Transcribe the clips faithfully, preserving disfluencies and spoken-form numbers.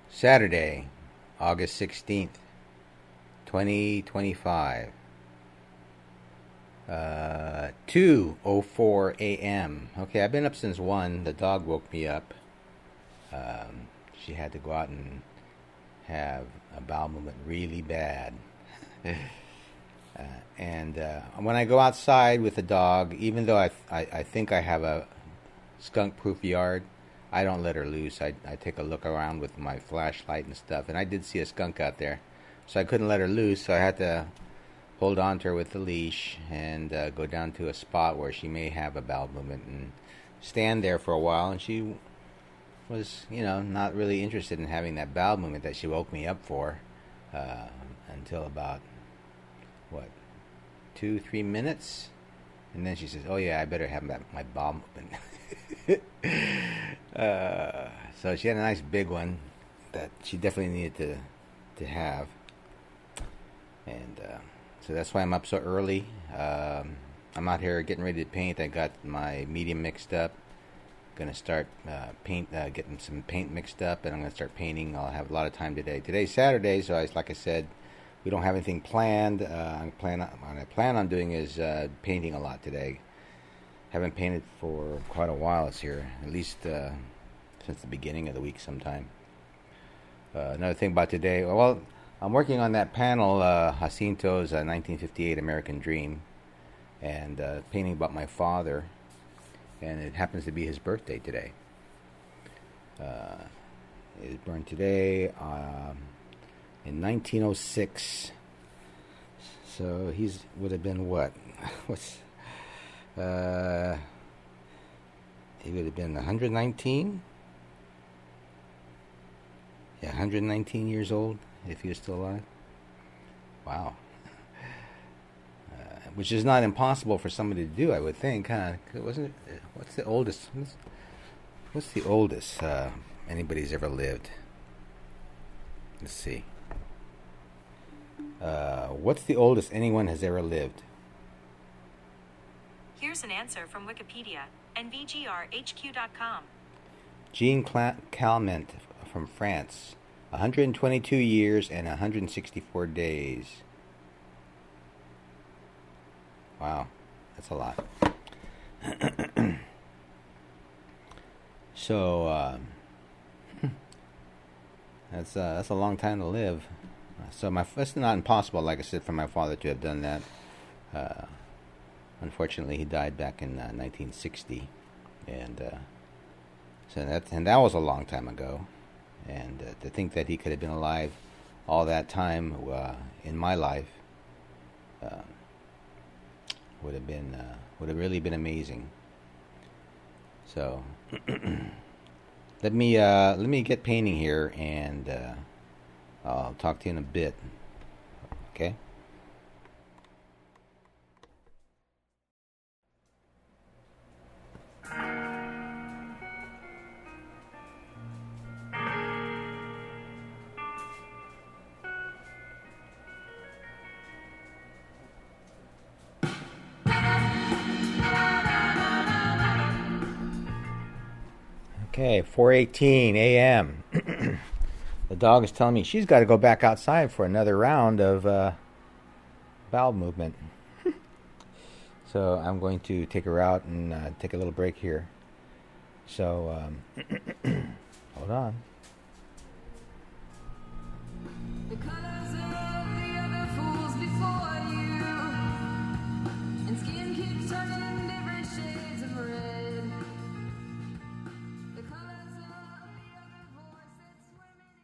Saturday, August sixteenth, twenty twenty-five. Uh, two oh four a.m. Okay, I've been up since one. The dog woke me up. Um, she had to go out and have a bowel movement really bad. uh, and uh, when I go outside with the dog, even though I, I, I think I have a skunk-proof yard, I don't let her loose. I, I take a look around with my flashlight and stuff, and I did see a skunk out there. So I couldn't let her loose, so I had to hold on to her with the leash and uh, go down to a spot where she may have a bowel movement and stand there for a while. And she was, you know, not really interested in having that bowel movement that she woke me up for uh, until about, what, two, three minutes? And then she says, oh yeah, I better have my, my bowel movement. uh, so she had a nice big one that she definitely needed to to have. And uh, so that's why I'm up so early. Um, I'm out here getting ready to paint. I got my medium mixed up. Gonna start uh, paint, uh, getting some paint mixed up, and I'm gonna start painting. I'll have a lot of time today. Today's Saturday, so I, like I said, we don't have anything planned. Uh, I plan, what I plan on doing is uh, painting a lot today. Haven't painted for quite a while this year, at least uh, since the beginning of the week sometime. Uh, another thing about today, well, I'm working on that panel, uh, Jacinto's uh, nineteen fifty-eight American Dream, and uh, painting about my father, and it happens to be his birthday today. Uh, he was born today um, in nineteen oh six, so he's would have been what? What's uh? He would have been one hundred nineteen. Yeah, one hundred nineteen years old. If he was still alive. Wow. Uh, which is not impossible for somebody to do, I would think, huh? Wasn't it, what's the oldest? What's, what's the oldest uh, anybody's ever lived? Let's see. Uh, what's the oldest anyone has ever lived? Here's an answer from Wikipedia, N V G R H Q dot com. Jean Calment from France. one hundred twenty-two years and one hundred sixty-four days. Wow, that's a lot. so, um, that's uh, that's a long time to live. So my it's not impossible, like I said, for my father to have done that. Uh, unfortunately, he died back in uh, nineteen sixty, and uh, so that and that was a long time ago. And uh, to think that he could have been alive all that time uh, in my life uh, would have been uh, would have really been amazing. So let me uh, let me get painting here, and uh, I'll talk to you in a bit. Okay. Okay, four eighteen a.m. The dog is telling me she's got to go back outside for another round of uh, bowel movement. So I'm going to take her out and uh, take a little break here. So, um, hold on. The colors of the other fools before you, and skin keeps turning different shades of red. The colors of the other voice that's swimming in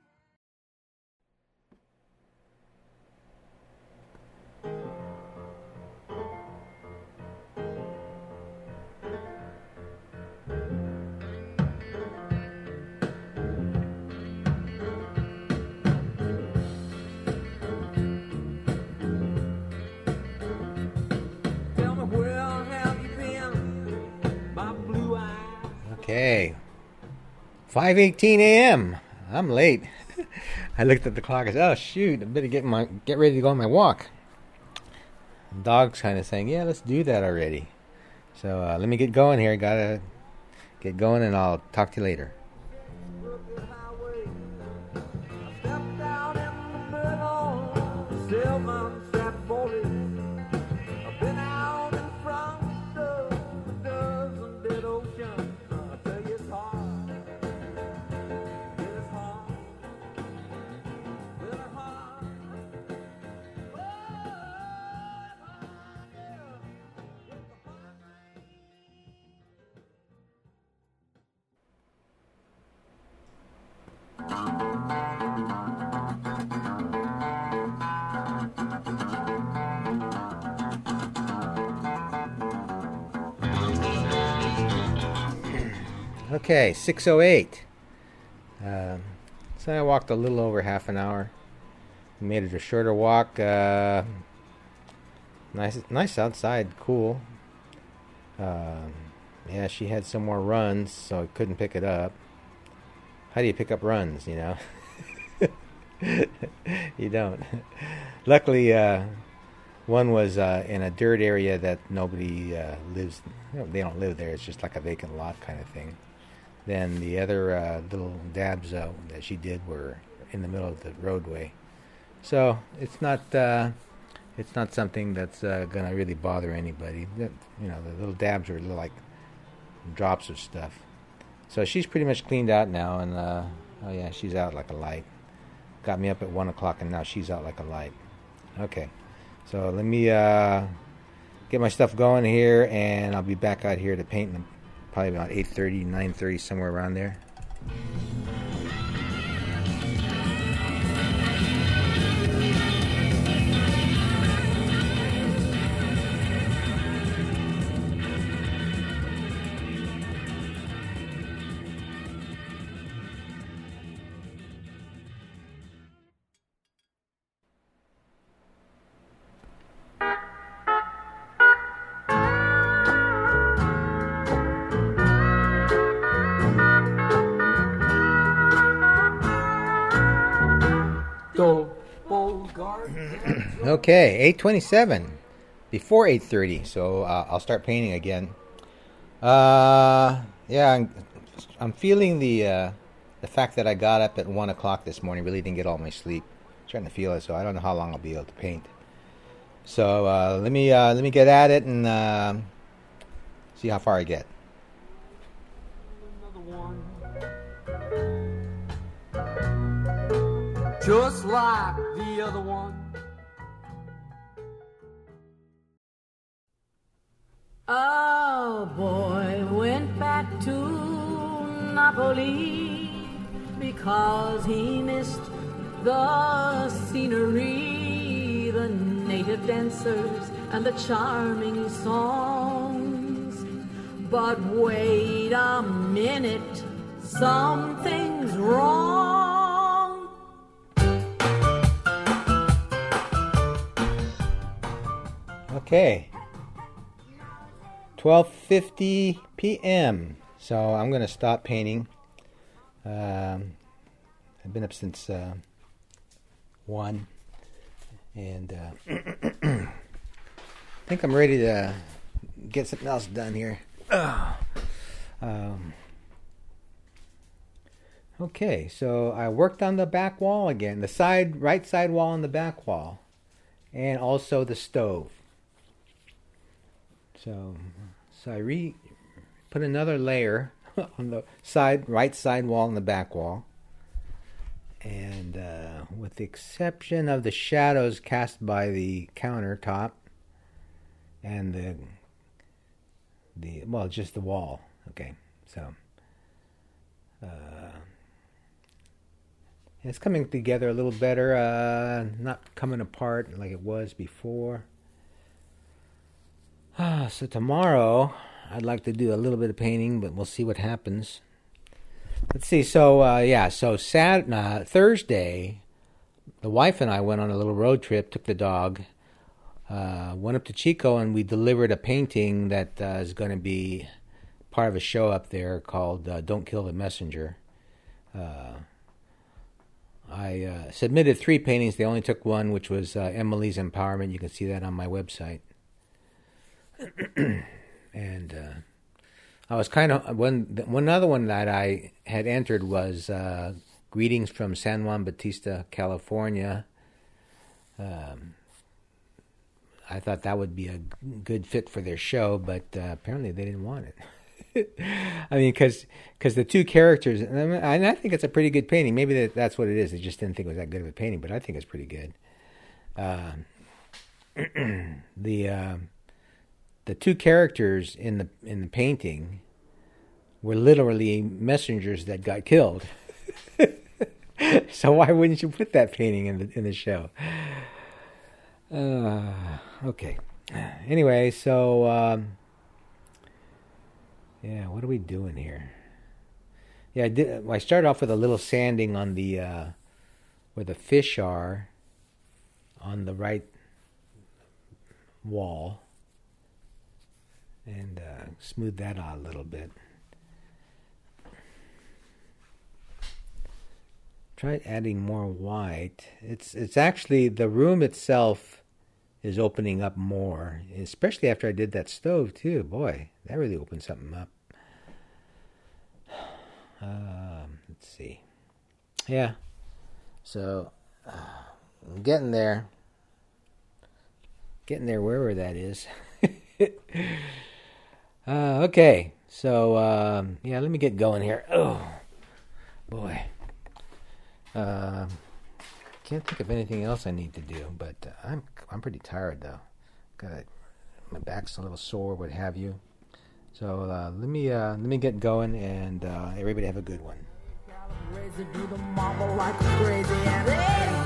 Okay, five eighteen a.m. I'm late. I looked at the clock and said, oh shoot, I better get my get ready to go on my walk. The dog's kind of saying, yeah, let's do that already. So uh, let me get going here. Gotta get going, and I'll talk to you later. Okay, six oh eight. Um, so I walked a little over half an hour. Made it a shorter walk. Uh, nice, nice outside, cool. Um, yeah, she had some more runs, so I couldn't pick it up. How do you pick up runs, you know? You don't. Luckily, uh, one was uh, in a dirt area that nobody uh, lives. You know, they don't live there. It's just like a vacant lot kind of thing. Then the other uh, little dabs uh, that she did were in the middle of the roadway. So it's not uh, it's not something that's uh, gonna really bother anybody. You know, the little dabs are little, like drops of stuff. So she's pretty much cleaned out now, and uh, oh yeah, she's out like a light. Got me up at one o'clock, and now she's out like a light. Okay, so let me uh, get my stuff going here, and I'll be back out here to paint them probably about eight thirty, nine thirty, somewhere around there. Okay, eight twenty-seven, before eight thirty, so uh, I'll start painting again. Uh, yeah, I'm, I'm feeling the uh, the fact that I got up at one o'clock this morning, really didn't get all my sleep. I'm trying to feel it, so I don't know how long I'll be able to paint. So uh, let me uh, let me get at it and uh, see how far I get. Another one. Just like the other one. A boy went back to Napoli because he missed the scenery, the native dancers, and the charming songs. But wait a minute, something's wrong. Okay. twelve fifty p.m. So I'm going to stop painting. Um, I've been up since uh, one. And uh, I think I'm ready to get something else done here. Um, okay, so I worked on the back wall again. The side, right side wall and the back wall. And also the stove. So, so I re put another layer on the side, right side wall and the back wall. And uh, with the exception of the shadows cast by the countertop and the the well, just the wall. Okay, so uh, it's coming together a little better. Uh, not coming apart like it was before. Ah, so tomorrow I'd like to do a little bit of painting, but we'll see what happens. Let's see. So uh, yeah, so Sat uh, Thursday, the wife and I went on a little road trip. Took the dog, uh, went up to Chico, and we delivered a painting that uh, is going to be part of a show up there called uh, "Don't Kill the Messenger." Uh, I uh, submitted three paintings. They only took one, which was uh, Emily's Empowerment. You can see that on my website. And uh, I was kind of one. One other one that I had entered was uh, "Greetings from San Juan Bautista, California." Um, I thought that would be a good fit for their show, but uh, apparently they didn't want it. I mean, because because the two characters, and I, mean, and I think it's a pretty good painting. Maybe that, that's what it is. They just didn't think it was that good of a painting, but I think it's pretty good. Uh, the uh, the two characters in the in the painting were literally messengers that got killed. So why wouldn't you put that painting in the in the show? Uh, okay. Anyway, so um, yeah, what are we doing here? Yeah, I did. I started off with a little sanding on the uh, where the fish are on the right wall, and uh, smooth that out a little bit. Try adding more white. It's it's actually the room itself is opening up more, especially after I did that stove too. Boy, that really opened something up. Um, let's see. Yeah. So, uh, I'm getting there. Getting there wherever that is. uh, okay. So, um, yeah, let me get going here. Oh, boy. Um, can't think of anything else I need to do, but uh, I'm I'm pretty tired, though. Got my back's a little sore, what have you. So uh, let me uh, let me get going, and uh, everybody have a good one. Crazy, do the marble like crazy, and